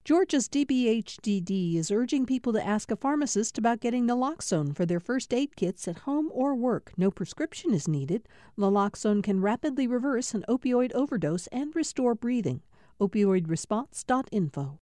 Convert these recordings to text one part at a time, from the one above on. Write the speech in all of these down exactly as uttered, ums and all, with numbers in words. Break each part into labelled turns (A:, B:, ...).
A: Georgia's D B H D D is urging people to ask a pharmacist about getting naloxone for their first aid kits at home or work. No prescription is needed. Naloxone can rapidly reverse an opioid overdose and restore breathing. opioid response dot info.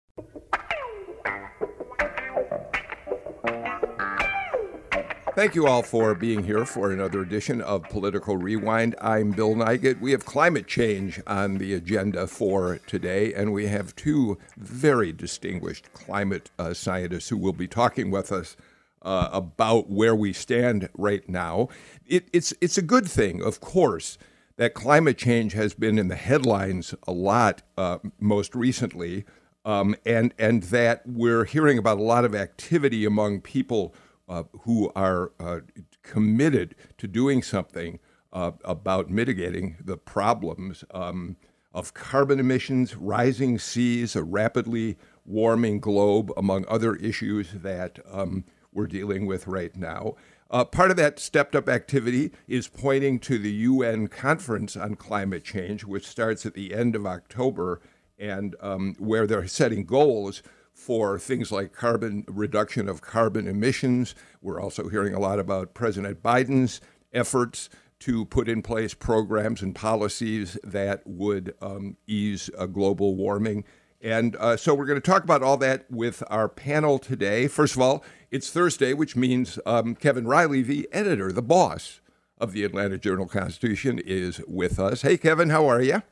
B: Thank you all for being here for another edition of Political Rewind. I'm Bill Nigut. We have climate change on the agenda for today, and we have two very distinguished climate uh, scientists who will be talking with us uh, about where we stand right now. It, it's, it's a good thing, of course, that climate change has been in the headlines a lot uh, most recently, um, and, and that we're hearing about a lot of activity among people Uh, who are uh, committed to doing something uh, about mitigating the problems um, of carbon emissions, rising seas, a rapidly warming globe, among other issues that um, we're dealing with right now. Uh, part of that stepped-up activity is pointing to the U N Conference on Climate Change, which starts at the end of October, and um, where they're setting goals for things like carbon reduction of carbon emissions. We're also hearing a lot about President Biden's efforts to put in place programs and policies that would um, ease uh, global warming. And uh, so we're going to talk about all that with our panel today. First of all, it's Thursday, which means um, Kevin Riley, the editor, the boss of the Atlanta Journal-Constitution, is with us. Hey, Kevin, how are you?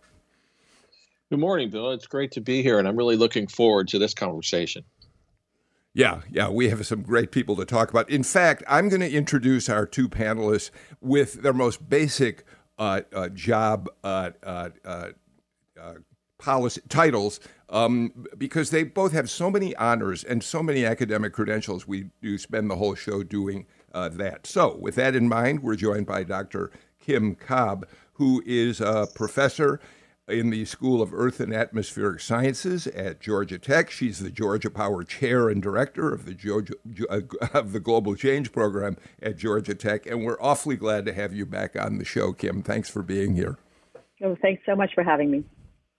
C: Good morning, Bill. It's great to be here, and I'm really looking forward to this conversation.
B: Yeah, yeah, we have some great people to talk about. In fact, I'm going to introduce our two panelists with their most basic uh, uh, job uh, uh, uh, uh, policy titles, um, because they both have so many honors and so many academic credentials. We do spend the whole show doing uh, that. So, with that in mind, we're joined by Doctor Kim Cobb, who is a professor in the School of Earth and Atmospheric Sciences at Georgia Tech. She's the Georgia Power Chair and Director of the Georgia, uh, of the Global Change Program at Georgia Tech, and we're awfully glad to have you back on the show, Kim. Thanks for being here.
D: Oh, thanks so much for having me.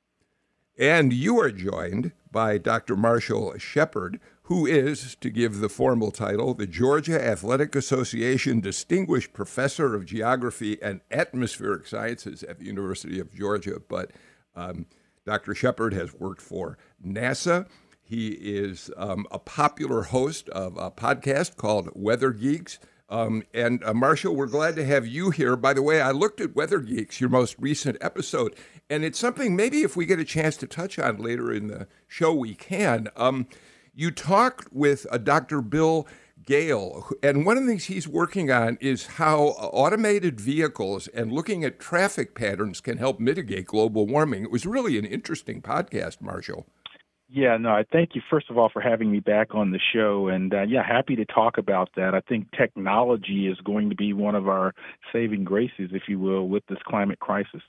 B: And you are joined by Doctor Marshall Shepard, who is, to give the formal title, the Georgia Athletic Association Distinguished Professor of Geography and Atmospheric Sciences at the University of Georgia. But um, Doctor Shepard has worked for NASA. He is um, a popular host of a podcast called Weather Geeks. Um, and uh, Marshall, we're glad to have you here. By the way, I looked at Weather Geeks, your most recent episode, and it's something maybe if we get a chance to touch on later in the show, we can. Um, You talked with uh, Doctor Bill Gale, and one of the things he's working on is how automated vehicles and looking at traffic patterns can help mitigate global warming. It was really an interesting podcast, Marshall.
E: Yeah, no, I thank you, first of all, for having me back on the show. And, uh, yeah, happy to talk about that. I think technology is going to be one of our saving graces, if you will, with this climate crisis.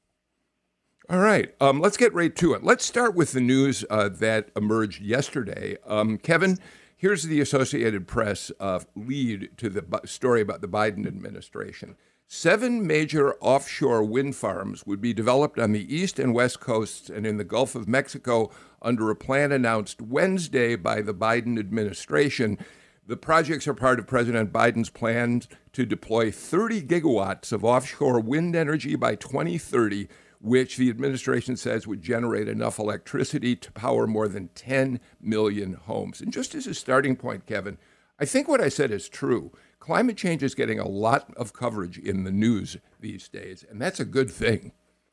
B: All right, um, let's get right to it. Let's start with the news uh, that emerged yesterday. Um, Kevin, here's the Associated Press uh, lead to the bu- story about the Biden administration. Seven major offshore wind farms would be developed on the east and west coasts and in the Gulf of Mexico under a plan announced Wednesday by the Biden administration. The projects are part of President Biden's plans to deploy thirty gigawatts of offshore wind energy by twenty thirty, which the administration says would generate enough electricity to power more than ten million homes. And just as a starting point, Kevin, I think what I said is true. Climate change is getting a lot of coverage in the news these days, and that's a good thing.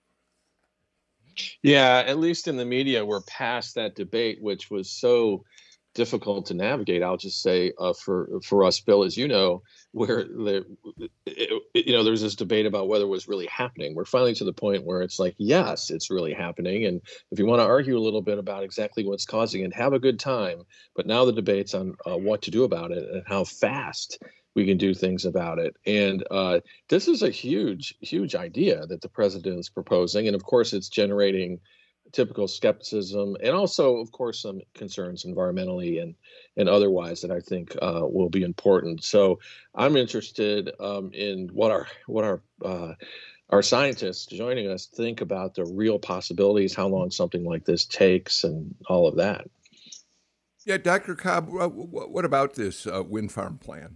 C: Yeah, at least in the media, we're past that debate, which was so difficult to navigate. I'll just say uh, for for us, Bill, as you know, where the, it, you know there's this debate about whether it was really happening. We're finally to the point where it's like, yes, it's really happening. And if you want to argue a little bit about exactly what's causing it, have a good time. But now the debate's on uh, what to do about it and how fast we can do things about it. And uh, this is a huge, huge idea that the president is proposing. And of course, it's generating typical skepticism and also, of course, some concerns environmentally and, and otherwise that I think uh, will be important. So I'm interested um, in what our what our uh, our scientists joining us think about the real possibilities, how long something like this takes, and all of that.
B: Yeah, Doctor Cobb, uh, what about this uh, wind farm plan?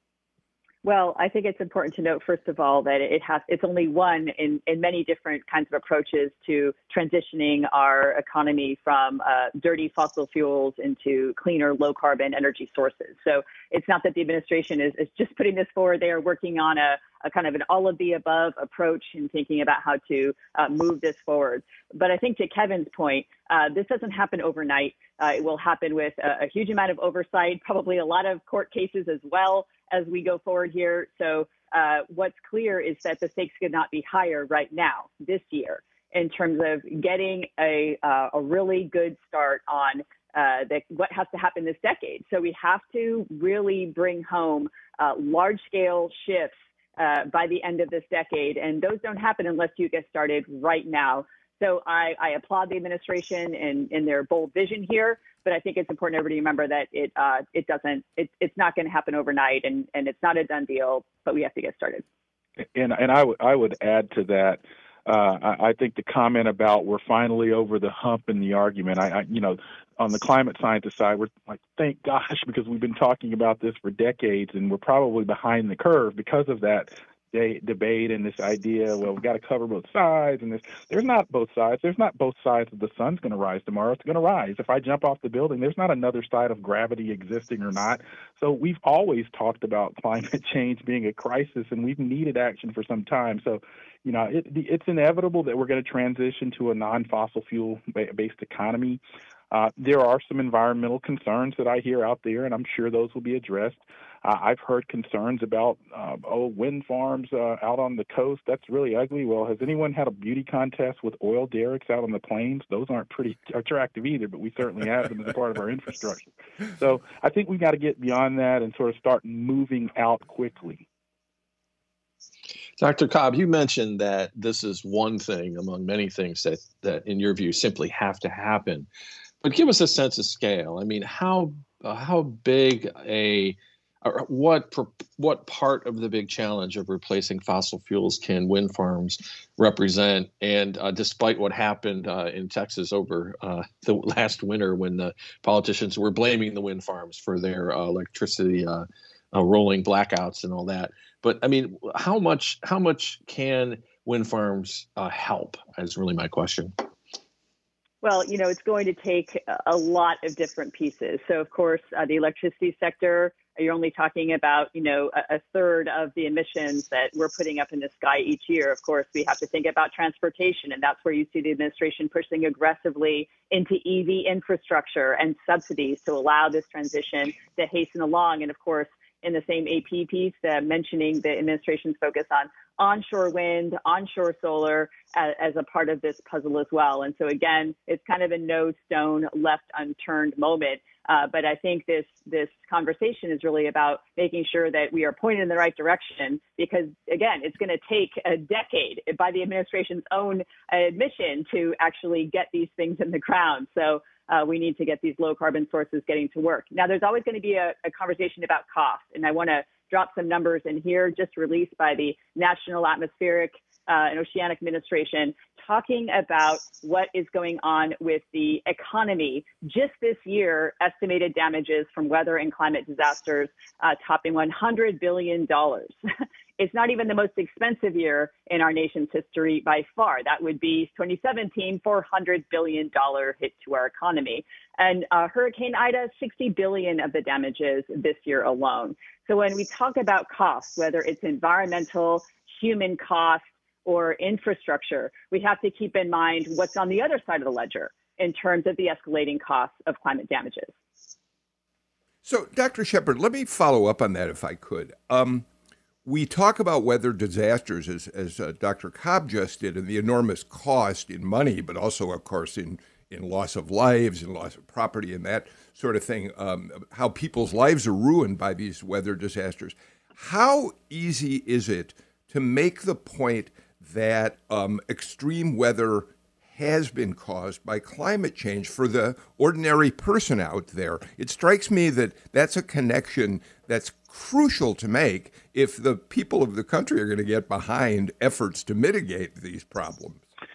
D: Well, I think it's important to note, first of all, that it has it's only one in, in many different kinds of approaches to transitioning our economy from uh, dirty fossil fuels into cleaner, low carbon energy sources. So it's not that the administration is, is just putting this forward. They are working on a, a kind of an all of the above approach and thinking about how to uh, move this forward. But I think to Kevin's point, uh, this doesn't happen overnight. Uh, it will happen with a, a huge amount of oversight, probably a lot of court cases as well as we go forward here. So uh, what's clear is that the stakes could not be higher right now, this year, in terms of getting a, uh, a really good start on uh, the, what has to happen this decade. So we have to really bring home uh, large-scale shifts uh, by the end of this decade. And those don't happen unless you get started right now. So I, I applaud the administration in, in their bold vision here, but I think it's important everybody to remember that it uh, it doesn't it, it's not going to happen overnight, and, and it's not a done deal. But we have to get started.
E: And and I would I would add to that. Uh, I, I think the comment about we're finally over the hump in the argument. I, I you know on the climate scientist side, we're like, thank gosh, because we've been talking about this for decades, and we're probably behind the curve because of that de- debate and this idea, well, we've got to cover both sides, and this, there's not both sides. There's not both sides of the sun's going to rise tomorrow. It's going to rise. If I jump off the building, there's not another side of gravity existing or not. So we've always talked about climate change being a crisis, and we've needed action for some time. So, you know, it, it's inevitable that we're going to transition to a non-fossil fuel-based economy. Uh, there are some environmental concerns that I hear out there, and I'm sure those will be addressed. Uh, I've heard concerns about, uh, oh, wind farms uh, out on the coast. That's really ugly. Well, has anyone had a beauty contest with oil derricks out on the plains? Those aren't pretty attractive either, but we certainly have them as a part of our infrastructure. So I think we've got to get beyond that and sort of start moving out quickly.
C: Doctor Cobb, you mentioned that this is one thing among many things that, that, in your view, simply have to happen. But give us a sense of scale. I mean, how uh, how big a or what what part of the big challenge of replacing fossil fuels can wind farms represent? And uh, despite what happened uh, in Texas over uh, the last winter, when the politicians were blaming the wind farms for their uh, electricity uh, uh, rolling blackouts and all that, but I mean, how much how much can wind farms uh, help? Is really my question.
D: Well, you know, it's going to take a lot of different pieces. So, of course, uh, the electricity sector, you're only talking about, you know, a, a third of the emissions that we're putting up in the sky each year. Of course, we have to think about transportation, and that's where you see the administration pushing aggressively into E V infrastructure and subsidies to allow this transition to hasten along. And, of course, in the same A P piece, uh, mentioning the administration's focus on onshore wind, onshore solar as, as a part of this puzzle as well. And so, again, it's kind of a no stone left unturned moment. Uh, but I think this this conversation is really about making sure that we are pointed in the right direction, because, again, it's going to take a decade by the administration's own admission to actually get these things in the ground. So uh, we need to get these low carbon sources getting to work. Now, there's always going to be a, a conversation about cost, and I want to drop some numbers in here just released by the National Atmospheric uh, and Oceanic Administration, talking about what is going on with the economy. Just this year, estimated damages from weather and climate disasters uh, topping one hundred billion dollars. It's not even the most expensive year in our nation's history by far. That would be twenty seventeen, four hundred billion dollars hit to our economy. And uh, Hurricane Ida, sixty billion dollars of the damages this year alone. So when we talk about costs, whether it's environmental, human costs, or infrastructure, we have to keep in mind what's on the other side of the ledger in terms of the escalating costs of climate damages.
B: So, Doctor Shepard, let me follow up on that if I could. Um, we talk about weather disasters, as, as uh, Doctor Cobb just did, and the enormous cost in money, but also, of course, in, in loss of lives and loss of property and that sort of thing, um, how people's lives are ruined by these weather disasters. How easy is it to make the point that um, extreme weather has been caused by climate change for the ordinary person out there? It strikes me that that's a connection that's crucial to make if the people of the country are going to get behind efforts to mitigate these problems.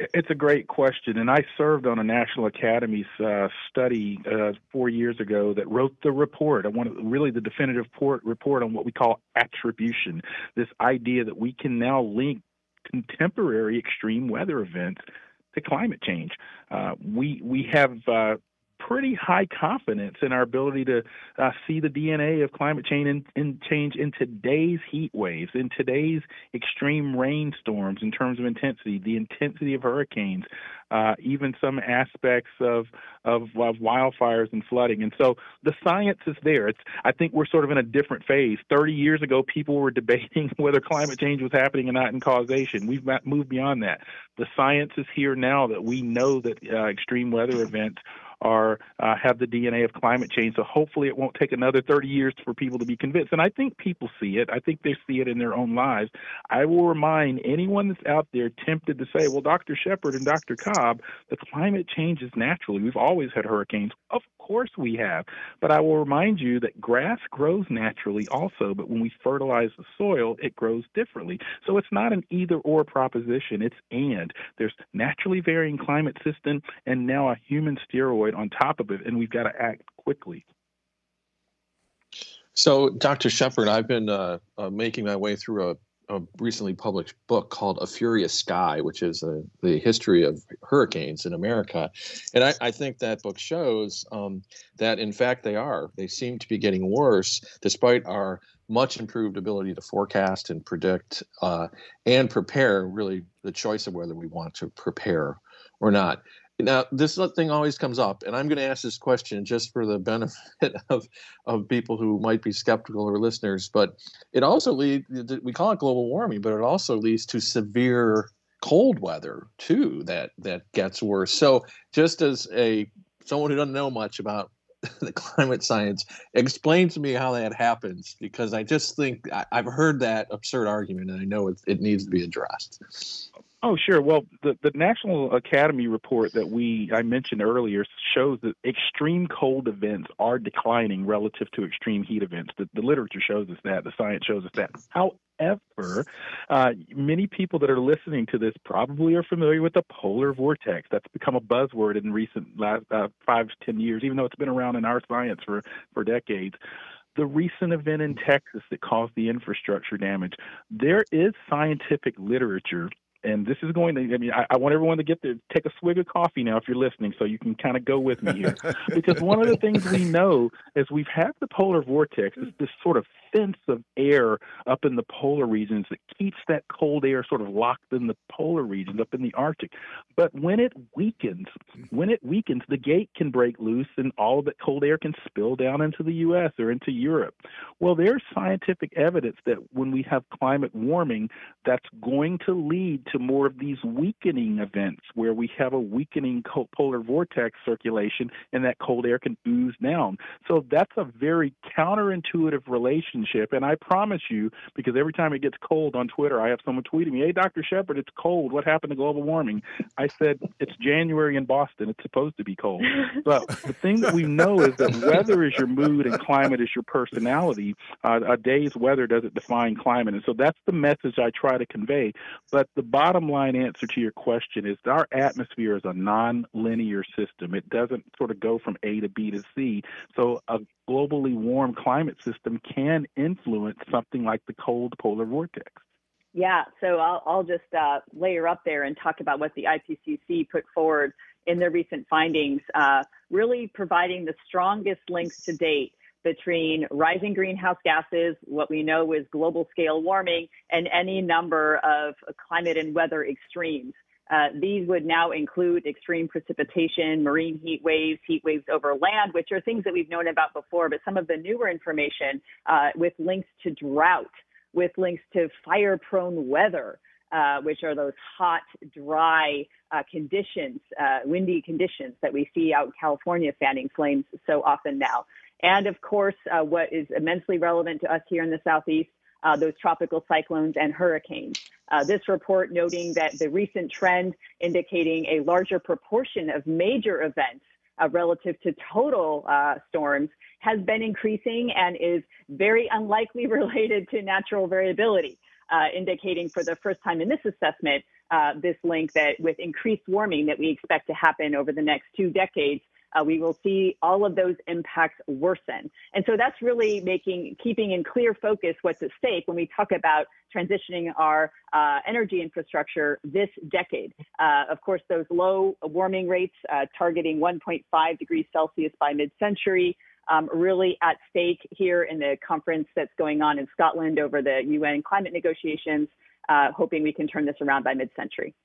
E: It's a great question, and I served on a National Academy's uh, study uh, four years ago that wrote the report. I wanted really the definitive port, report on what we call attribution, this idea that we can now link contemporary extreme weather events to climate change. Uh, we we have uh, pretty high confidence in our ability to uh, see the D N A of climate change in, in change in today's heat waves, in today's extreme rainstorms in terms of intensity, the intensity of hurricanes, uh, even some aspects of, of of wildfires and flooding. And so the science is there. It's I think we're sort of in a different phase. thirty years ago, people were debating whether climate change was happening or not in causation. We've moved beyond that. The science is here now that we know that uh, extreme weather events are uh, have the D N A of climate change. So hopefully it won't take another thirty years for people to be convinced. And I think people see it. I think they see it in their own lives. I will remind anyone that's out there tempted to say, well, Doctor Shepard and Doctor Cobb, the climate changes naturally. We've always had hurricanes. Of course we have. But I will remind you that grass grows naturally also, but when we fertilize the soil, it grows differently. So it's not an either or proposition. It's and. There's naturally varying climate system and now a human steroid on top of it, and we've got to act quickly.
C: So, Doctor Shepard, I've been uh, uh, making my way through a, a recently published book called A Furious Sky, which is uh, the history of hurricanes in America. And I, I think that book shows um, that, in fact, they are. They seem to be getting worse, despite our much improved ability to forecast and predict uh, and prepare, really, the choice of whether we want to prepare or not. Now, this thing always comes up, and I'm going to ask this question just for the benefit of, of people who might be skeptical or listeners, but it also leads, we call it global warming, but it also leads to severe cold weather, too, that, that gets worse. So just as a someone who doesn't know much about the climate science, explain to me how that happens, because I just think I, I've heard that absurd argument, and I know it, it needs to be addressed.
E: Oh, sure. Well, the, the National Academy report that we I mentioned earlier shows that extreme cold events are declining relative to extreme heat events. The, the literature shows us that. The science shows us that. However, uh, many people that are listening to this probably are familiar with the polar vortex. That's become a buzzword in recent last uh, five to ten years, even though it's been around in our science for, for decades. The recent event in Texas that caused the infrastructure damage, there is scientific literature. And this is going to, I mean, I, I want everyone to get there, take a swig of coffee now if you're listening, so you can kind of go with me here. Because one of the things we know is we've had the polar vortex, it's this sort of fence of air up in the polar regions that keeps that cold air sort of locked in the polar regions up in the Arctic. But when it weakens, when it weakens, the gate can break loose and all of that cold air can spill down into the U S or into Europe. Well, there's scientific evidence that when we have climate warming, that's going to lead to more of these weakening events where we have a weakening polar vortex circulation and that cold air can ooze down. So that's a very counterintuitive relationship. And I promise you, because every time it gets cold on Twitter, I have someone tweeting me, hey, Doctor Shepard, it's cold. What happened to global warming? I said, it's January in Boston. It's supposed to be cold. But the thing that we know is that weather is your mood and climate is your personality. Uh, a day's weather doesn't define climate. And so that's the message I try to convey. But the bottom line answer to your question is our atmosphere is a non-linear system. It doesn't sort of go from A to B to C. So a globally warm climate system can influence something like the cold polar vortex.
D: Yeah, so I'll, I'll just uh, layer up there and talk about what the I P C C put forward in their recent findings, uh, really providing the strongest links to date between rising greenhouse gases, what we know is global scale warming, and any number of climate and weather extremes. Uh, these would now include extreme precipitation, marine heat waves, heat waves over land, which are things that we've known about before, but some of the newer information uh, with links to drought, with links to fire-prone weather, uh, which are those hot, dry uh, conditions, uh, windy conditions that we see out in California fanning flames so often now. And of course, uh, what is immensely relevant to us here in the Southeast, uh, those tropical cyclones and hurricanes. Uh, this report noting that the recent trend indicating a larger proportion of major events uh, relative to total uh, storms has been increasing and is very unlikely related to natural variability, uh, indicating for the first time in this assessment uh, this link that with increased warming that we expect to happen over the next two decades, Uh, we will see all of those impacts worsen. And so that's really making, keeping in clear focus what's at stake when we talk about transitioning our uh, energy infrastructure this decade. Uh, of course, those low warming rates uh, targeting one point five degrees Celsius by mid-century, um, really at stake here in the conference that's going on in Scotland over the U N climate negotiations, uh, hoping we can turn this around by mid-century.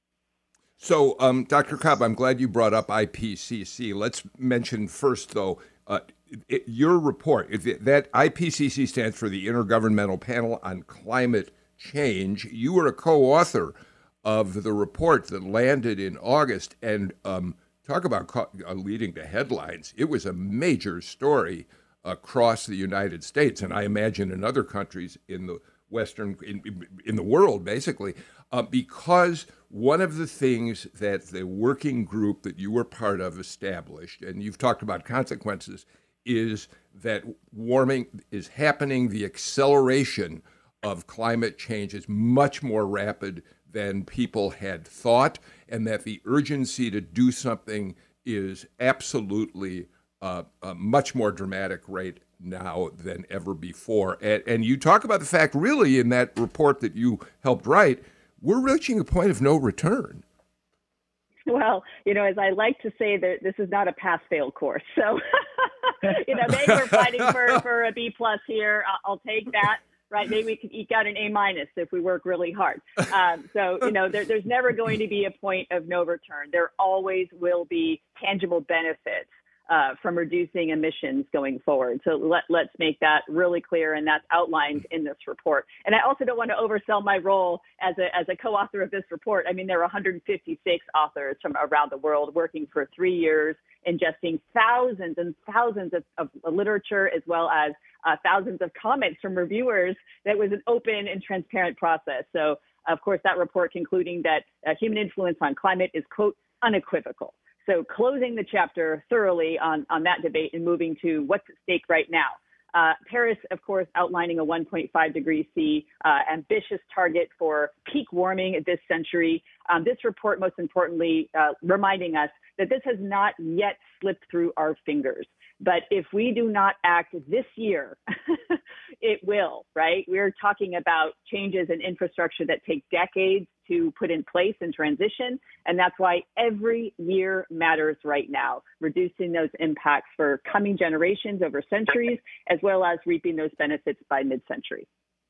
B: So, um, Doctor Cobb, I'm glad you brought up I P C C. Let's mention first, though, uh, it, your report. If it, that I P C C stands for the Intergovernmental Panel on Climate Change. You were a co-author of the report that landed in August, and um, talk about co- uh, leading to headlines. It was a major story across the United States, and I imagine in other countries in the Western, in, in the world, basically, uh, because one of the things that the working group that you were part of established, and you've talked about consequences, is that warming is happening. The acceleration of climate change is much more rapid than people had thought, and that the urgency to do something is absolutely uh, a much more dramatic rate now than ever before. And, and you talk about the fact, really, in that report that you helped write, we're reaching a point of no return.
D: Well, you know, as I like to say, that this is not a pass-fail course. So, you know, maybe we're fighting for, for a B plus here. I'll, I'll take that. Right? Maybe we could eke out an A minus if we work really hard. Um, so, you know, there, there's never going to be a point of no return. There always will be tangible benefits Uh, from reducing emissions going forward. So let, let's make that really clear, and that's outlined in this report. And I also don't want to oversell my role as a, as a co-author of this report. I mean, there are one hundred fifty-six authors from around the world working for three years, ingesting thousands and thousands of, of literature, as well as uh, thousands of comments from reviewers. That was an open and transparent process. So, of course, that report concluding that uh, human influence on climate is, quote, unequivocal. So closing the chapter thoroughly on, on that debate and moving to what's at stake right now. Uh, Paris, of course, outlining a one point five degree C uh, ambitious target for peak warming this century. Um, this report, most importantly, uh, reminding us that this has not yet slipped through our fingers. But if we do not act this year, it will, right? We're talking about changes in infrastructure that take decades to put in place and transition. And that's why every year matters right now, reducing those impacts for coming generations over centuries, as well as reaping those benefits by mid-century.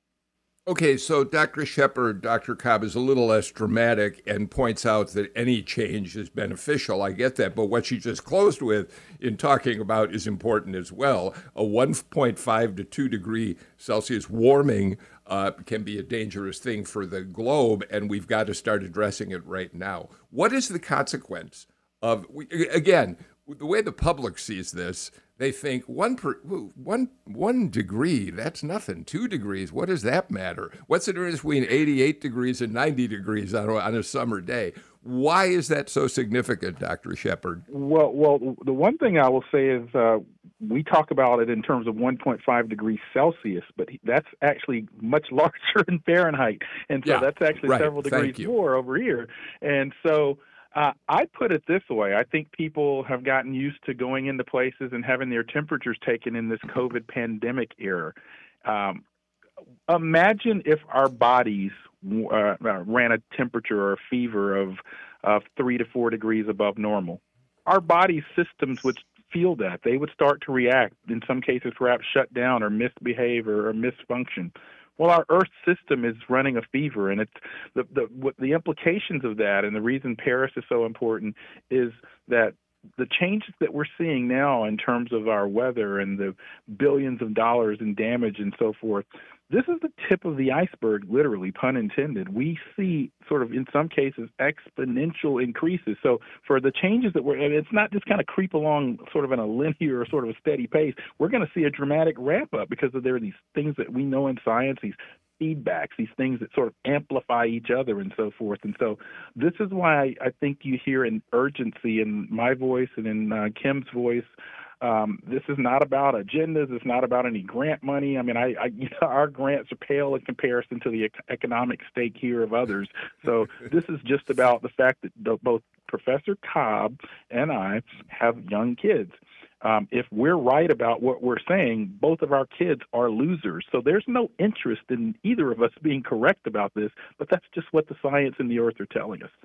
B: Okay, so Doctor Shepard, Doctor Cobb is a little less dramatic and points out that any change is beneficial. I get that, but what she just closed with in talking about is important as well. A one point five to two degree Celsius warming uh, can be a dangerous thing for the globe, and we've got to start addressing it right now. What is the consequence of, again, the way the public sees this? They think one per, one one degree, that's nothing. Two degrees, what does that matter? What's the difference between eighty-eight degrees and ninety degrees on a, on a summer day? Why is that so significant, Doctor Shepard?
E: Well, well, the one thing I will say is uh, we talk about it in terms of one point five degrees Celsius, but that's actually much larger in Fahrenheit, and so
B: yeah,
E: that's actually
B: right.
E: several degrees more over here, and so. Uh, I put it this way. I think people have gotten used to going into places and having their temperatures taken in this COVID pandemic era. Um, imagine if our bodies uh, ran a temperature or a fever of, of three to four degrees above normal. Our body systems would feel that. They would start to react, in some cases perhaps shut down or misbehave or, or misfunction. Well, our Earth system is running a fever, and it's the the what the implications of that, and the reason Paris is so important is that the changes that we're seeing now in terms of our weather and the billions of dollars in damage and so forth, this is the tip of the iceberg, literally, pun intended. We see sort of, in some cases, exponential increases. So for the changes that we're, it's not just kind of creep along sort of in a linear or sort of a steady pace. We're going to see a dramatic ramp up because of there are these things that we know in science, these feedbacks, these things that sort of amplify each other and so forth. And so this is why I think you hear an urgency in my voice and in uh, Kim's voice Um, this is not about agendas. It's not about any grant money. I mean, I, I you know, our grants are pale in comparison to the ec- economic stake here of others. So this is just about the fact that the, both Professor Cobb and I have young kids. Um, if we're right about what we're saying, both of our kids are losers. So there's no interest in either of us being correct about this, but that's just what the science and the earth are telling us.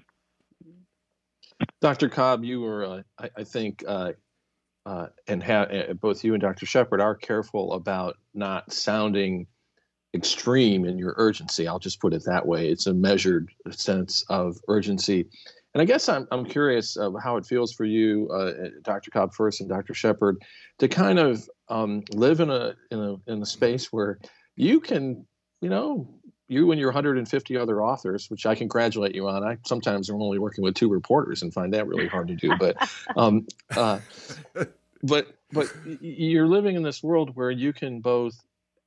C: Doctor Cobb, you were, uh, I, I think, uh, uh, and ha- uh, both you and Doctor Shepard are careful about not sounding extreme in your urgency. I'll just put it that way. It's a measured sense of urgency. And I guess I'm I'm curious of how it feels for you, uh, Doctor Cobb first and Doctor Shepard, to kind of um, live in a in a in a space where you can, you know, you and your one hundred fifty other authors, which I congratulate you on. I sometimes am only working with two reporters and find that really hard to do. But um, uh, but but you're living in this world where you can both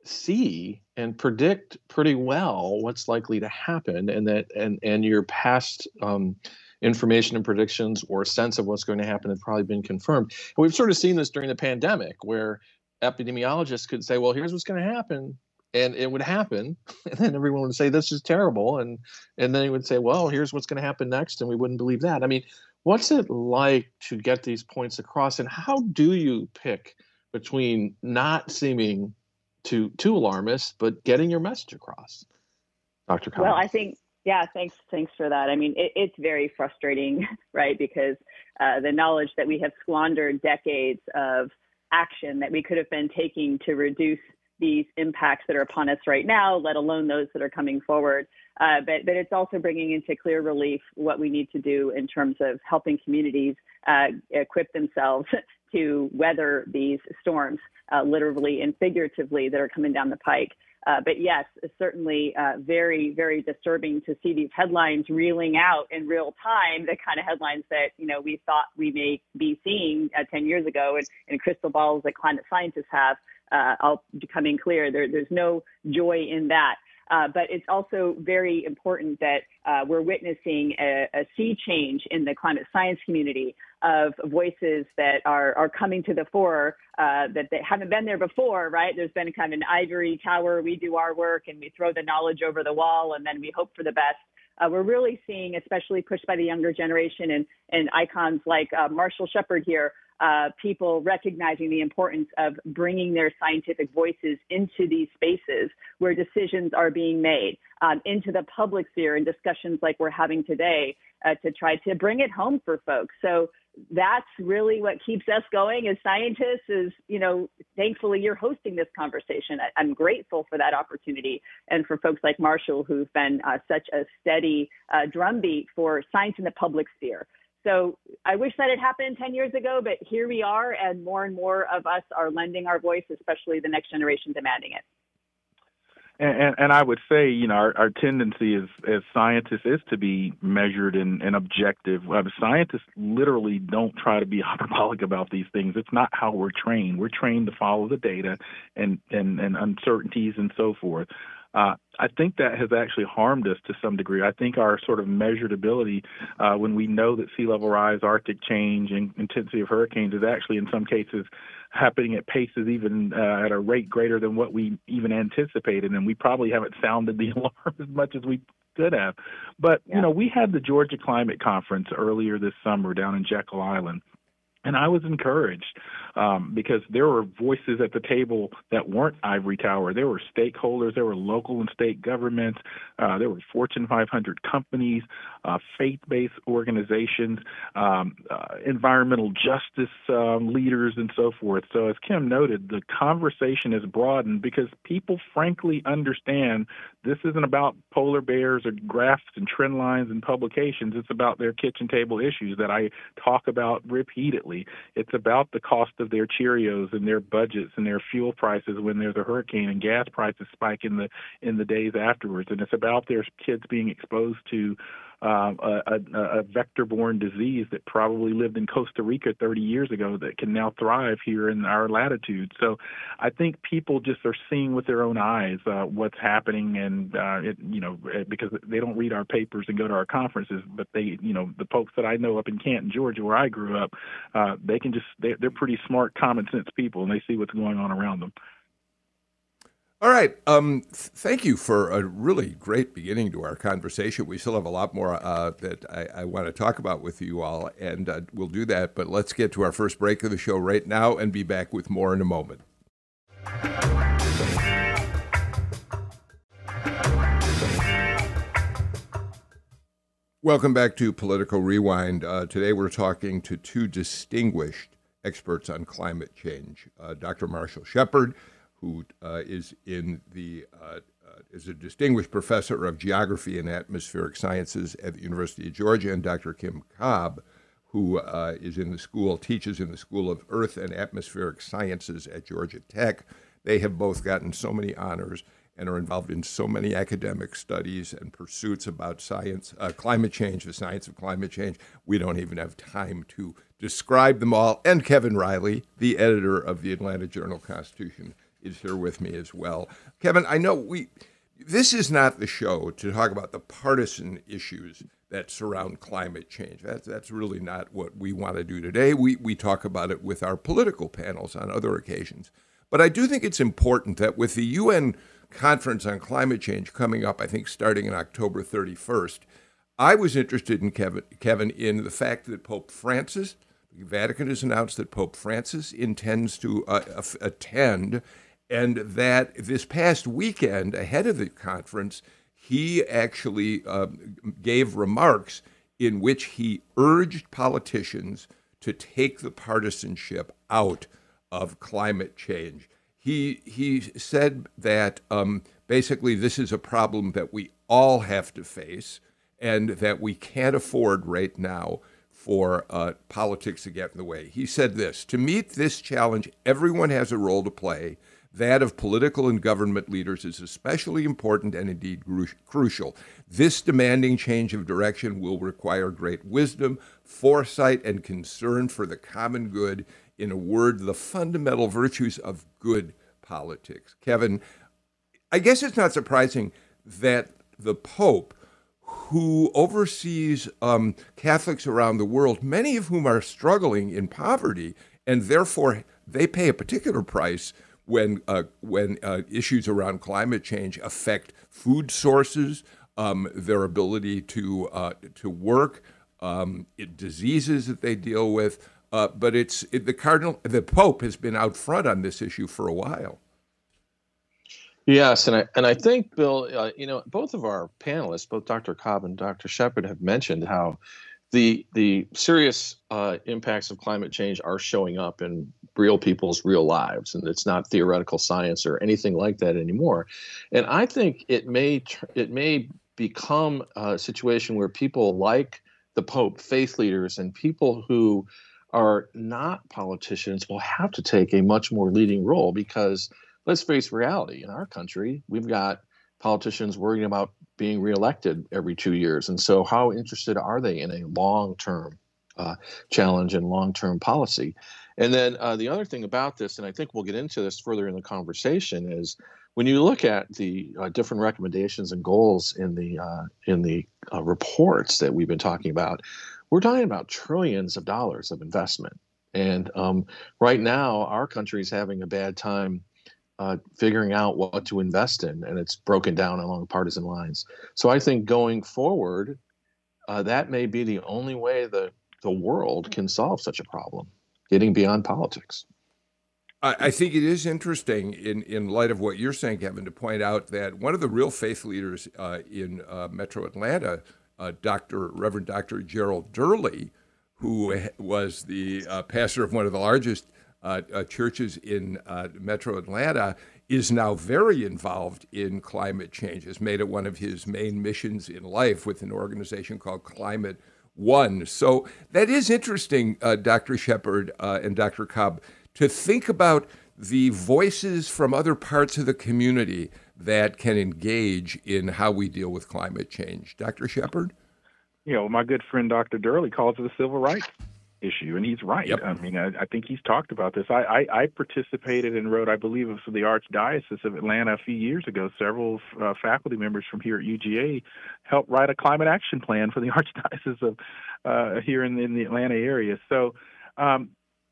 C: see and predict pretty well what's likely to happen, and that and and your past um, information and predictions or sense of what's going to happen have probably been confirmed. And we've sort of seen this during the pandemic, where epidemiologists could say, well, here's what's going to happen, and it would happen, and then everyone would say, this is terrible, and and then he would say, well, here's what's going to happen next, and we wouldn't believe that. I mean, what's it like to get these points across, and how do you pick between not seeming too too alarmist, but getting your message across? Doctor Cobb.
D: Well, I think, yeah, thanks, thanks for that. I mean, it, it's very frustrating, right? Because uh, the knowledge that we have squandered decades of action that we could have been taking to reduce these impacts that are upon us right now, let alone those that are coming forward. Uh, but, but it's also bringing into clear relief what we need to do in terms of helping communities uh, equip themselves to weather these storms, uh, literally and figuratively, that are coming down the pike. Uh, but yes, certainly uh, very, very disturbing to see these headlines reeling out in real time, the kind of headlines that, you know, we thought we may be seeing uh, ten years ago, and, and crystal balls that climate scientists have, uh, all becoming clear. There, there's no joy in that. Uh, but it's also very important that uh, we're witnessing a, a sea change in the climate science community of voices that are, are coming to the fore uh, that they haven't been there before, right? There's been kind of an ivory tower. We do our work and we throw the knowledge over the wall and then we hope for the best. Uh, we're really seeing, especially pushed by the younger generation and, and icons like uh, Marshall Shepard here, uh, people recognizing the importance of bringing their scientific voices into these spaces where decisions are being made, um, into the public sphere in discussions like we're having today uh, to try to bring it home for folks. So that's really what keeps us going as scientists is, you know, thankfully you're hosting this conversation. I, I'm grateful for that opportunity and for folks like Marshall who've been uh, such a steady uh, drumbeat for science in the public sphere. So I wish that had happened ten years ago, but here we are, and more and more of us are lending our voice, especially the next generation demanding it.
E: And, and, and I would say, you know, our, our tendency as, as scientists is to be measured and, and objective. Uh, scientists literally don't try to be hyperbolic about these things. It's not how we're trained. We're trained to follow the data and, and, and uncertainties and so forth. Uh, I think that has actually harmed us to some degree. I think our sort of measured ability, uh, when we know that sea level rise, Arctic change, and intensity of hurricanes is actually in some cases happening at paces even uh, at a rate greater than what we even anticipated, and we probably haven't sounded the alarm as much as we could have. But, yeah. you know, we had the Georgia Climate Conference earlier this summer down in Jekyll Island. And I was encouraged um, because there were voices at the table that weren't ivory tower. There were stakeholders. There were local and state governments. Uh, there were Fortune five hundred companies, uh, faith-based organizations, um, uh, environmental justice um, leaders, and so forth. So as Kim noted, the conversation has broadened because people frankly understand this isn't about polar bears or graphs and trend lines and publications. It's about their kitchen table issues that I talk about repeatedly. It's about the cost of their Cheerios and their budgets and their fuel prices when there's a hurricane and gas prices spike in the in the days afterwards. And it's about their kids being exposed to uh, a, a, a vector-borne disease that probably lived in Costa Rica thirty years ago that can now thrive here in our latitude. So I think people just are seeing with their own eyes uh, what's happening, and uh, it, you know, because they don't read our papers and go to our conferences, but they, you know, the folks that I know up in Canton, Georgia, where I grew up, uh, they can just they, they're pretty smart, common sense people, and they see what's going on around them.
B: All right. Um, th- thank you for a really great beginning to our conversation. We still have a lot more uh, that I, I want to talk about with you all, and uh, we'll do that. But let's get to our first break of the show right now and be back with more in a moment. Welcome back to Political Rewind. Uh, today we're talking to two distinguished experts on climate change, uh, Doctor Marshall Shepard, who uh, is in the uh, uh, is a distinguished professor of geography and atmospheric sciences at the University of Georgia, and Doctor Kim Cobb, who uh, is in the school, teaches in the School of Earth and Atmospheric Sciences at Georgia Tech. They have both gotten so many honors and are involved in so many academic studies and pursuits about science, uh, climate change, the science of climate change. We don't even have time to describe them all. And Kevin Riley, the editor of the Atlanta Journal-Constitution, is here with me as well. Kevin, I know we this is not the show to talk about the partisan issues that surround climate change. That's, that's really not what we want to do today. We, we talk about it with our political panels on other occasions. But I do think it's important that with the U N Conference on Climate Change coming up, I think starting in October thirty-first, I was interested in, Kevin, Kevin, in the fact that Pope Francis, the Vatican has announced that Pope Francis intends to uh, attend, and that this past weekend, ahead of the conference, he actually uh, gave remarks in which he urged politicians to take the partisanship out of climate change. He he said that um, basically this is a problem that we all have to face, and that we can't afford right now for uh, politics to get in the way. He said this: to meet this challenge, everyone has a role to play. That of political and government leaders is especially important and indeed cru- crucial. This demanding change of direction will require great wisdom, foresight, and concern for the common good. In a word, the fundamental virtues of good politics. Kevin, I guess it's not surprising that the Pope, who oversees um, Catholics around the world, many of whom are struggling in poverty, and therefore they pay a particular price when uh, when uh, issues around climate change affect food sources, um, their ability to uh, to work, um, it, diseases that they deal with. Uh, but it's it, the cardinal, the Pope has been out front on this issue for a while.
C: Yes, and I and I think, Bill, uh, you know, both of our panelists, both Doctor Cobb and Doctor Shepard, have mentioned how the the serious uh, impacts of climate change are showing up in real people's real lives, and it's not theoretical science or anything like that anymore. And I think it may it may become a situation where people like the Pope, faith leaders, and people who are not politicians will have to take a much more leading role, because let's face reality. In our country, we've got politicians worrying about being reelected every two years. And so how interested are they in a long-term uh, challenge and long-term policy? And then uh, the other thing about this, and I think we'll get into this further in the conversation, is when you look at the uh, different recommendations and goals in the uh, in the uh, reports that we've been talking about, we're talking about trillions of dollars of investment. And um, right now, our country is having a bad time uh, figuring out what to invest in, and it's broken down along partisan lines. So I think going forward, uh, that may be the only way the, the world can solve such a problem, getting beyond politics.
B: I, I think it is interesting in, in light of what you're saying, Kevin, to point out that one of the real faith leaders uh, in uh, Metro Atlanta, uh, Doctor Reverend Doctor Gerald Durley, who was the uh, pastor of one of the largest uh, uh, churches in uh, Metro Atlanta, is now very involved in climate change, has made it one of his main missions in life with an organization called Climate One. So that is interesting, uh, Doctor Shepard uh, and Doctor Cobb, to think about the voices from other parts of the community that can engage in how we deal with climate change. Doctor Shepard?
E: you know, my good friend Doctor Durley calls it a civil rights issue, and he's right.
B: Yep.
E: I mean, I, I think he's talked about this. I, I, I participated and wrote, I believe, it was for the Archdiocese of Atlanta a few years ago. Several uh, faculty members from here at U G A helped write a climate action plan for the Archdiocese of uh, here in, in the Atlanta area. So um,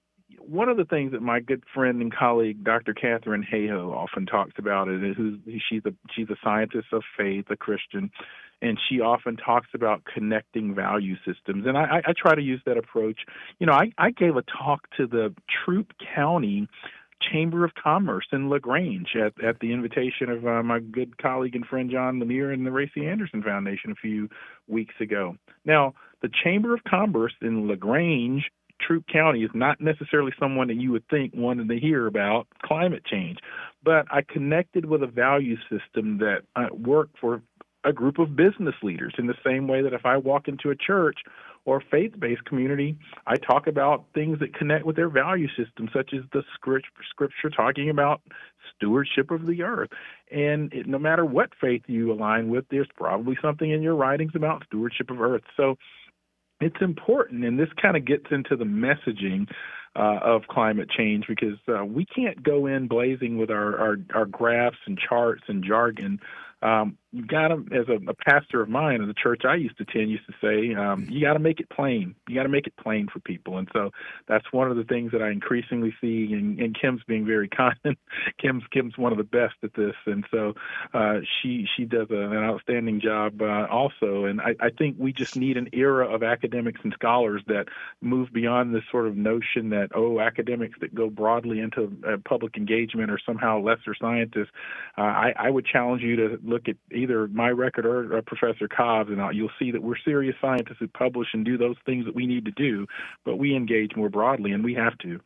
E: one of the things that my good friend and colleague, Doctor Catherine Hayhoe, often talks about is who's, she's a she's a scientist of faith, a Christian, and she often talks about connecting value systems. And I, I try to use that approach. You know, I, I gave a talk to the Troup County Chamber of Commerce in LaGrange at, at the invitation of uh, my good colleague and friend John Lemire and the Racy Anderson Foundation a few weeks ago. Now, the Chamber of Commerce in LaGrange, Troup County, is not necessarily someone that you would think wanted to hear about climate change, but I connected with a value system that uh, worked for a group of business leaders in the same way that if I walk into a church or faith-based community, I talk about things that connect with their value system, such as the scripture talking about stewardship of the earth. And it, no matter what faith you align with, there's probably something in your writings about stewardship of earth. So it's important, and this kind of gets into the messaging uh, of climate change, because uh, we can't go in blazing with our, our, our graphs and charts and jargon. Um, you got to, as a, a pastor of mine in the church I used to attend, used to say, um, you got to make it plain. You got to make it plain for people. And so that's one of the things that I increasingly see, and, and Kim's being very kind. Kim's Kim's one of the best at this, and so uh, she she does a, an outstanding job uh, also. And I, I think we just need an era of academics and scholars that move beyond this sort of notion that, oh, academics that go broadly into uh, public engagement are somehow lesser scientists. Uh, I, I would challenge you to look at either my record or uh, Professor Cobb's, and you'll see that we're serious scientists who publish and do those things that we need to do, but we engage more broadly, and we have to.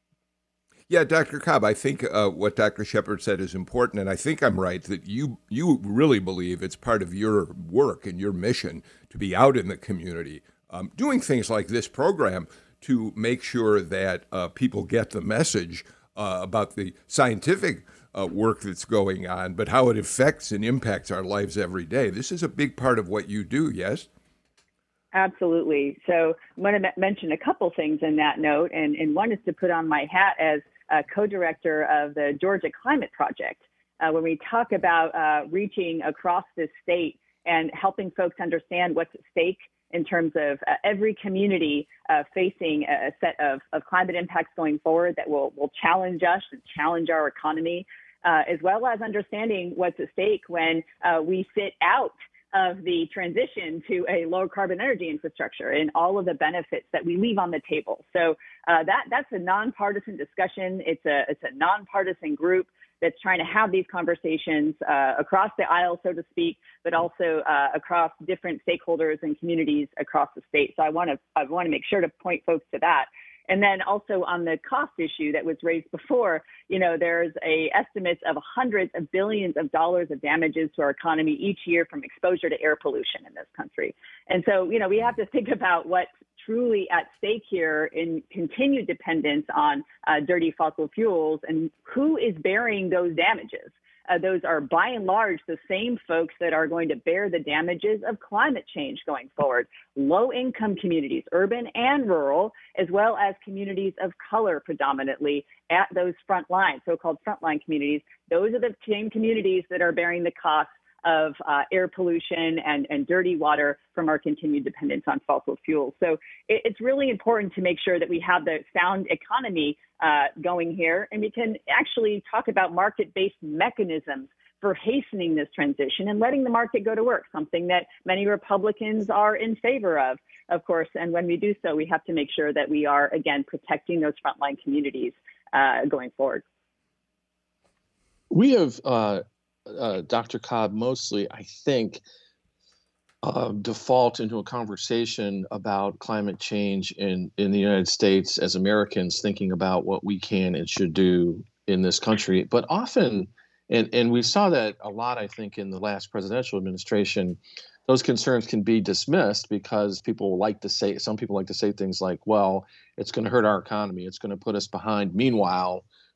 B: Yeah, Doctor Cobb, I think uh, what Doctor Shepard said is important, and I think I'm right that you you really believe it's part of your work and your mission to be out in the community, um, doing things like this program to make sure that uh, people get the message uh, about the scientific Uh, work that's going on, but how it affects and impacts our lives every day. This is a big part of what you do, yes?
D: Absolutely. So I'm going to m- mention a couple things in that note, and, and one is to put on my hat as a co-director of the Georgia Climate Project. Uh, when we talk about uh, reaching across this state and helping folks understand what's at stake in terms of uh, every community uh, facing a set of, of climate impacts going forward that will, will challenge us and challenge our economy, uh, as well as understanding what's at stake when uh, we sit out of the transition to a low carbon energy infrastructure and all of the benefits that we leave on the table. So uh, that that's a nonpartisan discussion. It's a it's a nonpartisan group that's trying to have these conversations uh, across the aisle, so to speak, but also uh, across different stakeholders and communities across the state. So I want to I want to make sure to point folks to that. And then also on the cost issue that was raised before, you know, there's a estimates of hundreds of billions of dollars of damages to our economy each year from exposure to air pollution in this country. And so, you know, we have to think about what's truly at stake here in continued dependence on uh, dirty fossil fuels and who is bearing those damages. Uh, those are by and large the same folks that are going to bear the damages of climate change going forward. Low-income communities, urban and rural, as well as communities of color predominantly at those front lines, so-called frontline communities. Those are the same communities that are bearing the cost of uh, air pollution and, and dirty water from our continued dependence on fossil fuels. So it, it's really important to make sure that we have the sound economy uh, going here, and we can actually talk about market-based mechanisms for hastening this transition and letting the market go to work, something that many Republicans are in favor of, of course. And when we do so, we have to make sure that we are, again, protecting those frontline communities uh, going forward.
C: We have uh... Uh, Doctor Cobb, mostly, I think, uh, default into a conversation about climate change in, in the United States as Americans, thinking about what we can and should do in this country. But often, and, and we saw that a lot, I think, in the last presidential administration, those concerns can be dismissed because people like to say, some people like to say things like, well, it's going to hurt our economy. It's going to put us behind. Meanwhile,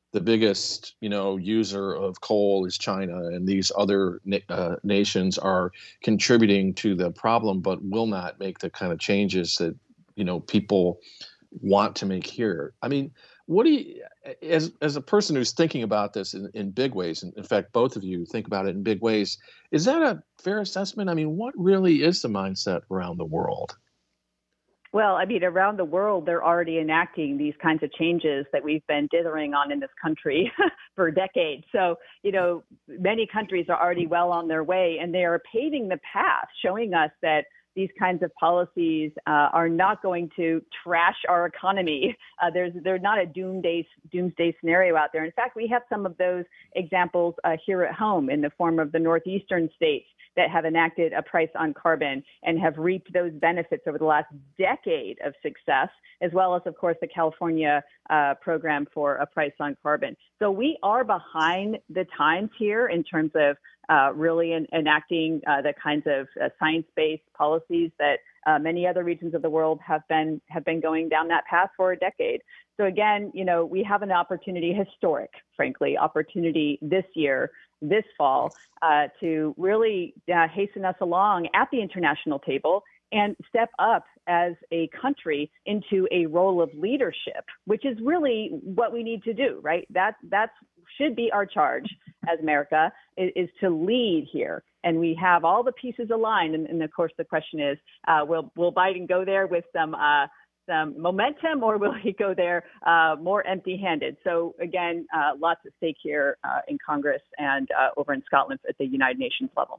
C: the biggest, you know, user of coal is China, and these other uh, nations are contributing to the problem, but will not make the kind of changes that, you know, people want to make here. I mean, what do you, as as a person who's thinking about this in, in big ways, and in fact, both of you think about it in big ways, is that a fair assessment? I mean, what really is the mindset around the world?
D: Well, I mean, around the world, they're already enacting these kinds of changes that we've been dithering on in this country for decades. So, you know, many countries are already well on their way, and they are paving the path, showing us that these kinds of policies uh, are not going to trash our economy. Uh, there's there's not a doomsday doomsday scenario out there. In fact, we have some of those examples uh, here at home in the form of the northeastern states that have enacted a price on carbon and have reaped those benefits over the last decade of success, as well as, of course, the California uh, program for a price on carbon. So we are behind the times here in terms of uh, really en- enacting uh, the kinds of uh, science-based policies that uh, many other regions of the world have been have been going down that path for a decade. So again, you know, we have an opportunity, historic, frankly, opportunity this year, this fall, uh, to really uh, hasten us along at the international table and step up as a country into a role of leadership, which is really what we need to do, right? That that's should be our charge as America, is, is to lead here. And we have all the pieces aligned. And, and of course, the question is, uh, will will Biden go there with some uh, some momentum, or will he go there uh, more empty-handed? So again, uh, lots at stake here uh, in Congress and uh, over in Scotland at the United Nations level.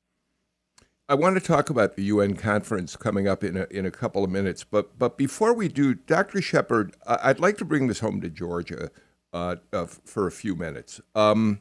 B: I want to talk about the U N conference coming up in a, in a couple of minutes, but but before we do, Doctor Shepherd, I'd like to bring this home to Georgia uh, uh, for a few minutes. Um,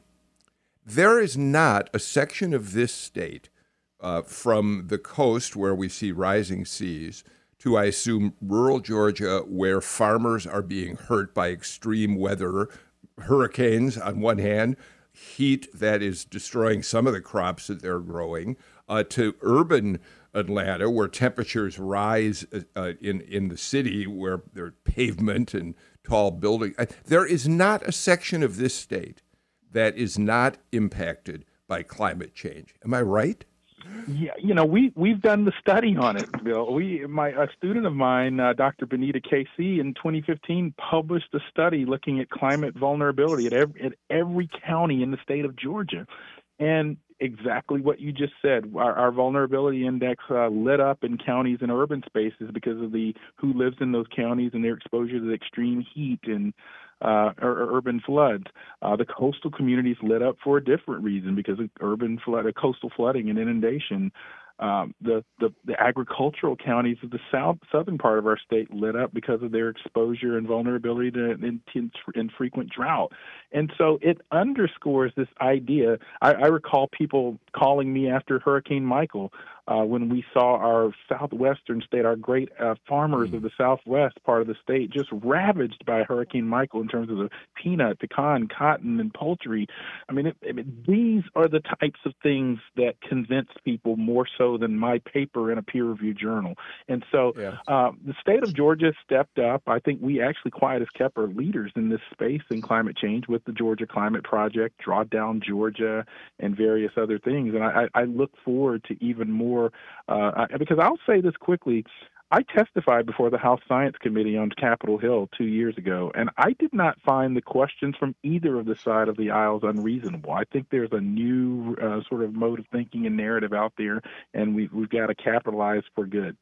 B: there is not a section of this state uh, from the coast where we see rising seas to, I assume, rural Georgia, where farmers are being hurt by extreme weather, hurricanes on one hand, heat that is destroying some of the crops that they're growing, uh, to urban Atlanta, where temperatures rise uh, in, in the city, where there's pavement and tall buildings. There is not a section of this state that is not impacted by climate change. Am I right?
E: Yeah, you know, we we've done the study on it, Bill. We, my a student of mine, uh, Doctor Benita Casey, in twenty fifteen published a study looking at climate vulnerability at every at every county in the state of Georgia, and exactly what you just said. Our, our vulnerability index uh, lit up in counties and urban spaces because of the who lives in those counties and their exposure to the extreme heat and Uh, or, or urban floods. Uh, the coastal communities lit up for a different reason because of urban flood, uh, coastal flooding and inundation. Um, the, the the agricultural counties of the south southern part of our state lit up because of their exposure and vulnerability to intense, infrequent drought. And so it underscores this idea. I, I recall people calling me after Hurricane Michael uh, when we saw our southwestern state, our great uh, farmers mm-hmm. of the southwest part of the state, just ravaged by Hurricane Michael in terms of the peanut, pecan, cotton, and poultry. I mean, it, it, these are the types of things that convince people more so than my paper in a peer-reviewed journal. And so yeah. uh, the state of Georgia stepped up. I think we actually, quiet as kept, are leaders in this space in climate change with the Georgia Climate Project, Drawdown Georgia, and various other things. And I, I look forward to even more, uh, because I'll say this quickly. I testified before the House Science Committee on Capitol Hill two years ago, and I did not find the questions from either of the side of the aisles unreasonable. I think there's a new uh, sort of mode of thinking and narrative out there, and we, we've got to capitalize for good.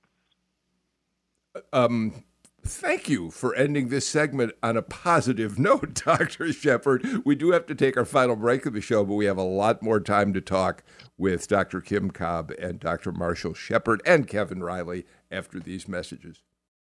B: Um, thank you for ending this segment on a positive note, Doctor Shepherd. We do have to take our final break of the show, but we have a lot more time to talk with Doctor Kim Cobb and Doctor Marshall Shepherd and Kevin Riley after these messages.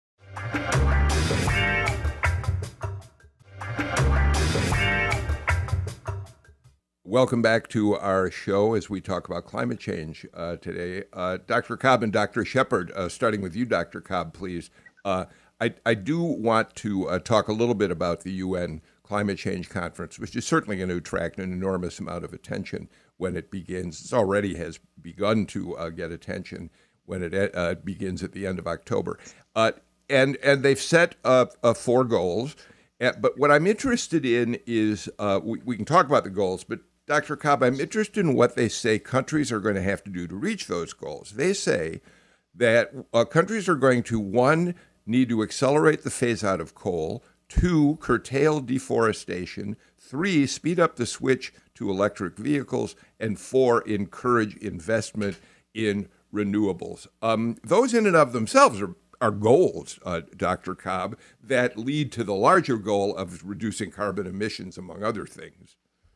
B: Welcome back to our show as we talk about climate change uh, today. Uh, Doctor Cobb and Doctor Shepherd, uh, starting with you, Doctor Cobb, please. Uh, I, I do want to uh, talk a little bit about the U N Climate Change Conference, which is certainly going to attract an enormous amount of attention when it begins. It already has begun to uh, get attention when it uh, begins at the end of October. Uh, and and they've set up uh, four goals, Uh, but what I'm interested in is uh, we, we can talk about the goals, but Doctor Cobb, I'm interested in what they say countries are going to have to do to reach those goals. They say that uh, countries are going to, one, need to accelerate the phase out of coal, two, curtail deforestation, three, speed up the switch to electric vehicles, and four, encourage investment in renewables. Um, those in and of themselves are, are goals, uh, Doctor Cobb, that lead to the larger goal of reducing carbon emissions, among other things.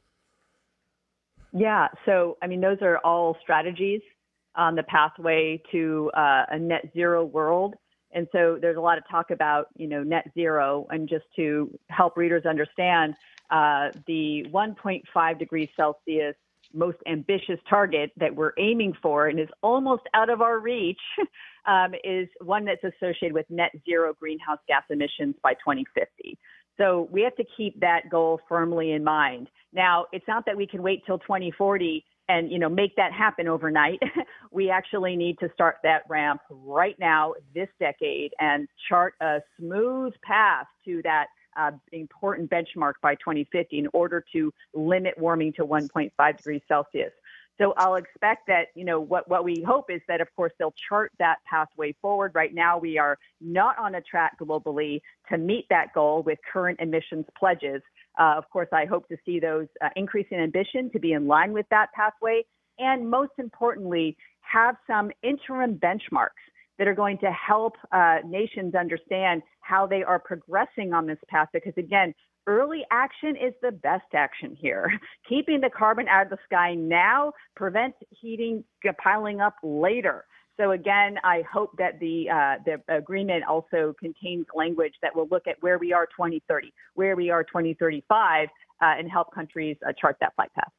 D: Yeah, so I mean, those are all strategies on the pathway to uh, a net zero world. And so there's a lot of talk about, you know, net zero. And just to help readers understand, uh, the one point five degrees Celsius most ambitious target that we're aiming for and is almost out of our reach um, is one that's associated with net zero greenhouse gas emissions by twenty fifty. So we have to keep that goal firmly in mind. Now, it's not that we can wait till twenty forty and, you know, make that happen overnight. We actually need to start that ramp right now, this decade, and chart a smooth path to that uh, important benchmark by twenty fifty in order to limit warming to one point five degrees Celsius. So I'll expect that, you know, what, what we hope is that, of course, they'll chart that pathway forward. Right now, we are not on a track globally to meet that goal with current emissions pledges. Uh, of course, I hope to see those uh, increase in ambition to be in line with that pathway. And most importantly, have some interim benchmarks that are going to help uh, nations understand how they are progressing on this path. Because again, early action is the best action here. Keeping the carbon out of the sky now prevents heating piling up later. So again, I hope that the uh, the agreement also contains language that will look at where we are twenty thirty, where we are twenty thirty-five, uh, and help countries uh, chart that flight path.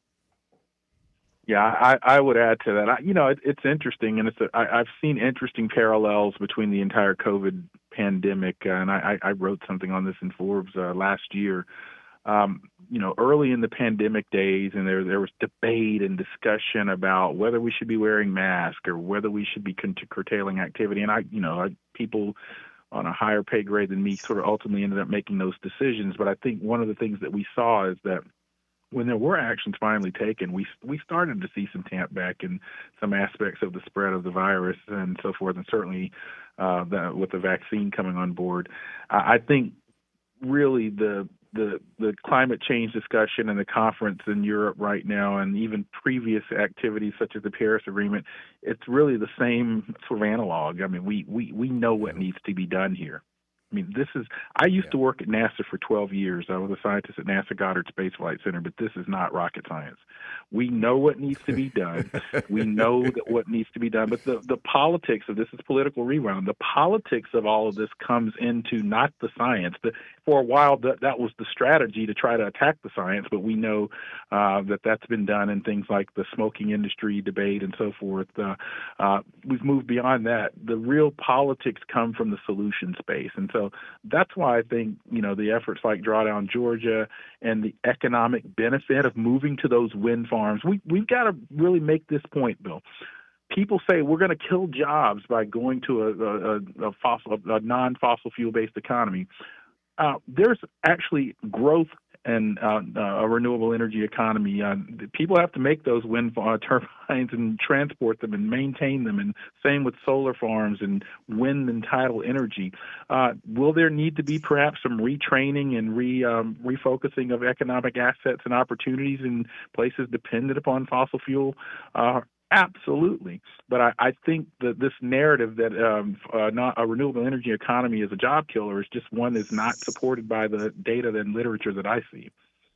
E: Yeah, I, I would add to that. I, you know, it, it's interesting, and it's a, I, I've seen interesting parallels between the entire COVID pandemic, uh, and I, I wrote something on this in Forbes uh, last year. Um, you know, early in the pandemic days, and there there was debate and discussion about whether we should be wearing masks or whether we should be curtailing activity. And I, you know, I, people on a higher pay grade than me sort of ultimately ended up making those decisions. But I think one of the things that we saw is that when there were actions finally taken, we we started to see some tamp back in some aspects of the spread of the virus and so forth, and certainly uh, the, with the vaccine coming on board. Uh, I think really the the the climate change discussion and the conference in Europe right now, and even previous activities such as the Paris Agreement, it's really the same sort of analog. I mean, we we, we know what needs to be done here. I mean, this is, I used yeah. to work at NASA for twelve years. I was a scientist at NASA Goddard Space Flight Center, but this is not rocket science. We know what needs to be done. We know that what needs to be done, but the, the politics of this is political rewind. The politics of all of this comes into not the science. The, for a while, that, that was the strategy to try to attack the science, but we know uh, that that's been done in things like the smoking industry debate and so forth. Uh, uh, we've moved beyond that. The real politics come from the solution space. And so that's why I think, you know, the efforts like Drawdown Georgia and the economic benefit of moving to those wind farms, we, we've got to really make this point, Bill. People say we're going to kill jobs by going to a, a, a fossil, a non-fossil fuel-based economy. Uh, there's actually growth and uh, uh, a renewable energy economy. Uh, people have to make those wind uh, turbines and transport them and maintain them, and same with solar farms and wind and tidal energy. Uh, will there need to be perhaps some retraining and re, um, refocusing of economic assets and opportunities in places dependent upon fossil fuel? Uh, Absolutely. But I, I think that this narrative that um, uh, not a renewable energy economy is a job killer is just one that's not supported by the data and literature that I see.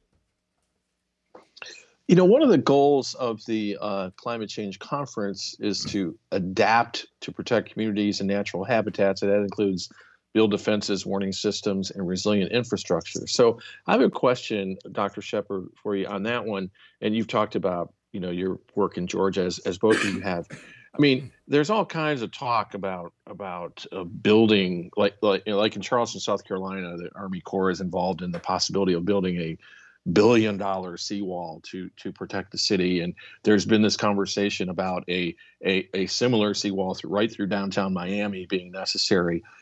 C: You know, one of the goals of the uh, climate change conference is to adapt to protect communities and natural habitats, and that includes build defenses, warning systems, and resilient infrastructure. So I have a question, Doctor Shepherd, for you on that one. And you've talked about, you know, your work in Georgia, as, as both of you have. I mean, there's all kinds of talk about about uh, building, like like you know, like in Charleston, South Carolina, the Army Corps is involved in the possibility of building a billion dollar seawall to to protect the city. And there's been this conversation about a a, a similar seawall through, right through downtown Miami being necessary.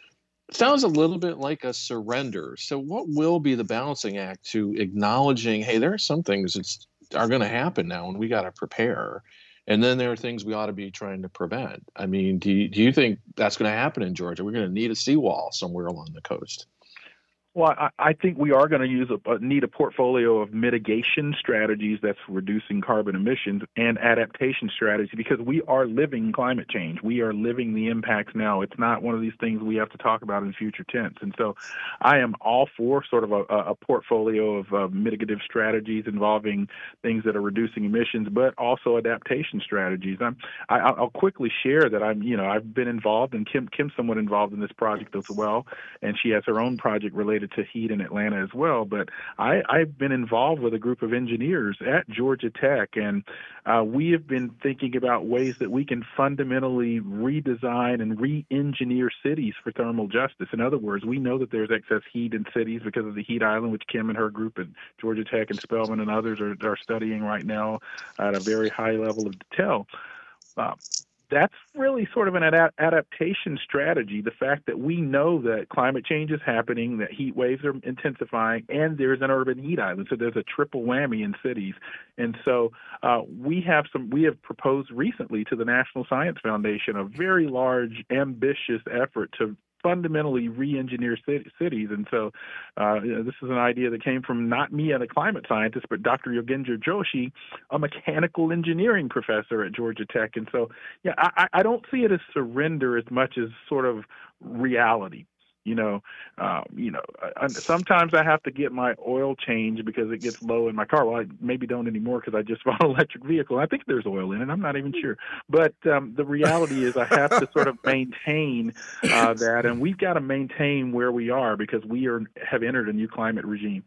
C: sounds a little bit like a surrender. So what will be the balancing act to acknowledging, hey, there are some things that are going to happen now and we got to prepare. And then there are things we ought to be trying to prevent. I mean, do you, do you think that's going to happen in Georgia? We're going to need a seawall somewhere along the coast.
E: Well, I, I think we are going to use a, need a portfolio of mitigation strategies that's reducing carbon emissions and adaptation strategies, because we are living climate change. We are living the impacts now. It's not one of these things we have to talk about in future tense. And so I am all for sort of a, a portfolio of uh, mitigative strategies involving things that are reducing emissions, but also adaptation strategies. I'm, I, I'll quickly share that I'm, you know, I've been involved, and Kim, Kim's somewhat involved in this project as well, and she has her own project related to heat in Atlanta as well. But I, I've been involved with a group of engineers at Georgia Tech, and uh, we have been thinking about ways that we can fundamentally redesign and re-engineer cities for thermal justice. In other words, we know that there's excess heat in cities because of the heat island, which Kim and her group at Georgia Tech and Spelman and others are, are studying right now at a very high level of detail. Uh, That's really sort of an ad- adaptation strategy, the fact that we know that climate change is happening, that heat waves are intensifying, and there's an urban heat island. So there's a triple whammy in cities. And so uh, we have some. We have proposed recently to the National Science Foundation a very large, ambitious effort to fundamentally re-engineer cities. And so uh, you know, this is an idea that came from not me and a climate scientist, but Doctor Yogendra Joshi, a mechanical engineering professor at Georgia Tech. And so, yeah, I, I don't see it as surrender as much as sort of reality. You know, uh, you know. I, sometimes I have to get my oil changed because it gets low in my car. Well, I maybe don't anymore because I just bought an electric vehicle. I think there's oil in it. I'm not even sure. But um, the reality is I have to sort of maintain uh, that, and we've got to maintain where we are because we are have entered a new climate regime.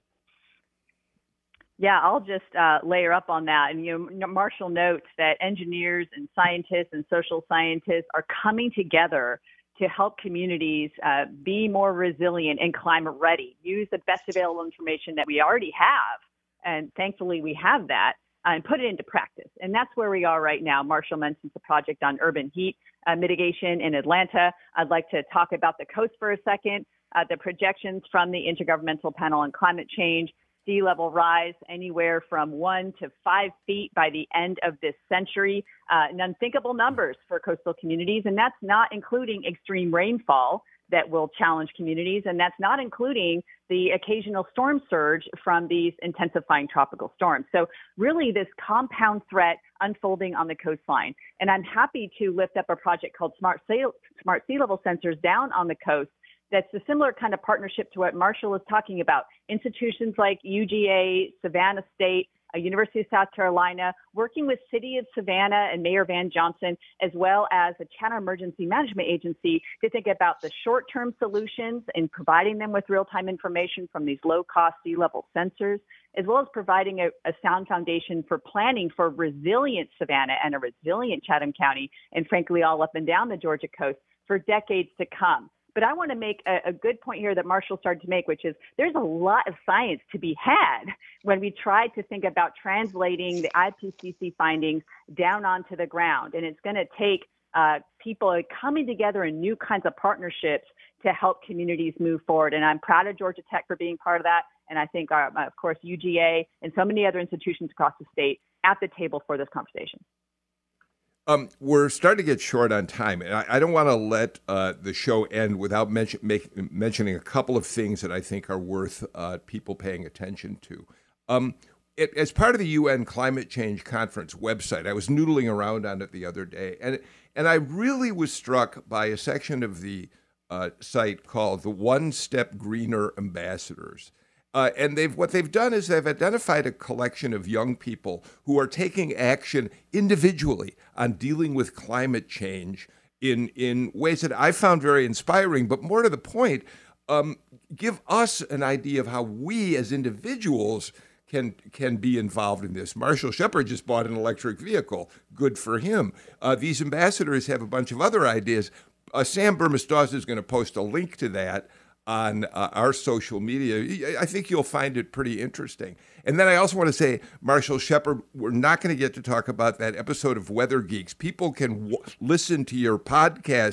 D: Yeah, I'll just uh, layer up on that. And, you know, Marshall notes that engineers and scientists and social scientists are coming together to help communities uh, be more resilient and climate ready, use the best available information that we already have. And thankfully we have that uh, and put it into practice. And that's where we are right now. Marshall mentions the project on urban heat uh, mitigation in Atlanta. I'd like to talk about the coast for a second. Uh, the projections from the Intergovernmental Panel on Climate Change, sea level rise anywhere from one to five feet by the end of this century, uh, and unthinkable numbers for coastal communities. And that's not including extreme rainfall that will challenge communities. And that's not including the occasional storm surge from these intensifying tropical storms. So really this compound threat unfolding on the coastline. And I'm happy to lift up a project called Smart Sea, Smart Sea Level Sensors down on the coast. That's a similar kind of partnership to what Marshall is talking about. Institutions like U G A, Savannah State, uh, University of South Carolina, working with City of Savannah and Mayor Van Johnson, as well as the Chatham Emergency Management Agency, to think about the short-term solutions and providing them with real-time information from these low-cost sea-level sensors, as well as providing a, a sound foundation for planning for resilient Savannah and a resilient Chatham County, and frankly, all up and down the Georgia coast for decades to come. But I want to make a, a good point here that Marshall started to make, which is there's a lot of science to be had when we try to think about translating the I P C C findings down onto the ground. And it's going to take uh, people coming together in new kinds of partnerships to help communities move forward. And I'm proud of Georgia Tech for being part of that. And I think, our, of course, U G A and so many other institutions across the state at the table for this conversation.
B: Um, we're starting to get short on time, and I, I don't want to let uh, the show end without mention, make, mentioning a couple of things that I think are worth uh, people paying attention to. Um, it, as part of the U N Climate Change Conference website, I was noodling around on it the other day, and and I really was struck by a section of the uh, site called the One Step Greener Ambassadors. Uh, and they've what they've done is they've identified a collection of young people who are taking action individually on dealing with climate change in in ways that I found very inspiring. But more to the point, um, give us an idea of how we as individuals can can be involved in this. Marshall Shepard just bought an electric vehicle. Good for him. Uh, these ambassadors have a bunch of other ideas. Uh, Sam Burmistad is going to post a link to that on uh, our social media. I think you'll find it pretty interesting. And then I also want to say, Marshall Shepard, we're not going to get to talk about that episode of Weather Geeks. People can w- listen to your podcast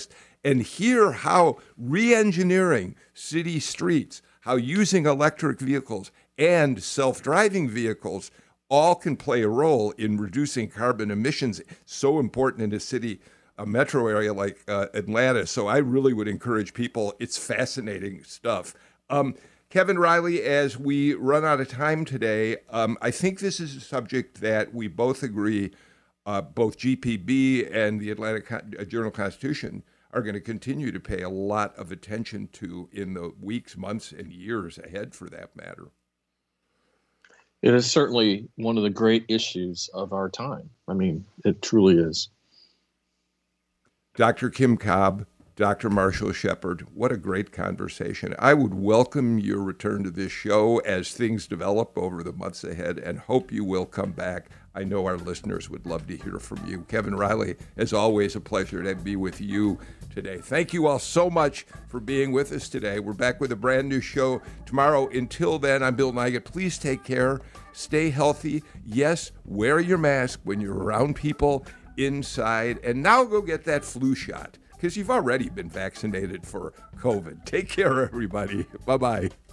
B: and hear how re-engineering city streets, how using electric vehicles and self-driving vehicles all can play a role in reducing carbon emissions, so important in a city, a metro area like uh, Atlanta. So I really would encourage people. It's fascinating stuff. Um, Kevin Riley, as we run out of time today, um, I think this is a subject that we both agree, uh, both G P B and the Atlanta Con- Journal-Constitution are going to continue to pay a lot of attention to in the weeks, months, and years ahead, for that matter.
C: It is certainly one of the great issues of our time. I mean, it truly is.
B: Doctor Kim Cobb, Doctor Marshall Shepard, what a great conversation. I would welcome your return to this show as things develop over the months ahead, and hope you will come back. I know our listeners would love to hear from you. Kevin Riley, as always, a pleasure to be with you today. Thank you all so much for being with us today. We're back with a brand new show tomorrow. Until then, I'm Bill Nigut. Please take care. Stay healthy. Yes, wear your mask when you're around people inside. And now go get that flu shot, because you've already been vaccinated for COVID. Take care, everybody. Bye-bye.